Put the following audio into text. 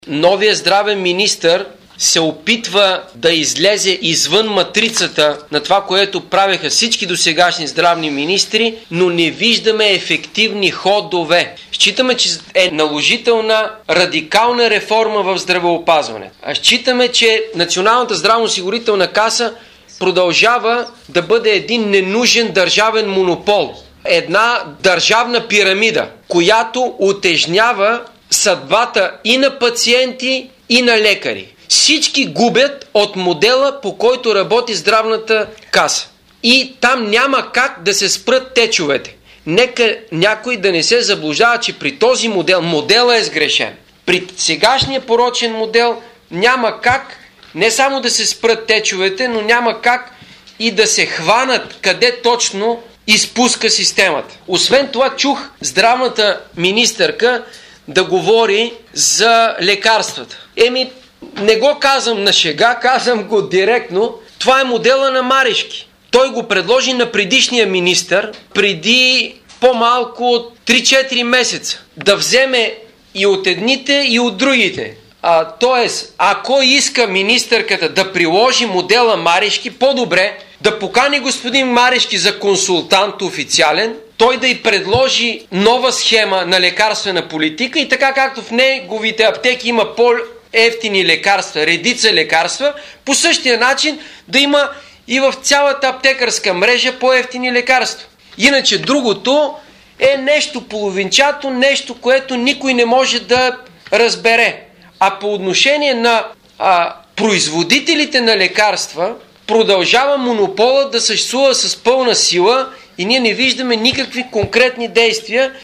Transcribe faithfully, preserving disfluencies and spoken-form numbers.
Новият здравен министър се опитва да излезе извън матрицата на това, което правеха всички досегашни здравни министри, но не виждаме ефективни ходове. Считаме, че е наложителна радикална реформа в здравеопазването. А считаме, че Националната здравноосигурителна каса продължава да бъде един ненужен държавен монопол. Една държавна пирамида, която утежнява съдбата и на пациенти, и на лекари. Всички губят от модела, по който работи здравната каса. И там няма как да се спрат течовете. Нека някой да не се заблуждава, че при този модел, моделът е сгрешен. При сегашния порочен модел няма как не само да се спрат течовете, но няма как и да се хванат къде точно изпуска системата. Освен това, чух здравната министърка да говори за лекарствата. Еми, не го казвам на шега, казвам го директно. Това е модела на Марешки. Той го предложи на предишния министър преди по-малко от три-четири месеца. Да вземе и от едните, и от другите. А, тоест, ако иска министърката да приложи модела Марешки, по-добре да покани господин Марешки за консултант официален, той да й предложи нова схема на лекарствена политика и така както в неговите аптеки има по-евтини лекарства, редица лекарства, по същия начин да има и в цялата аптекарска мрежа по-евтини лекарства. Иначе другото е нещо половинчато, нещо, което никой не може да разбере. А по отношение на а, производителите на лекарства, продължава монополът да съществува с пълна сила и ние не виждаме никакви конкретни действия.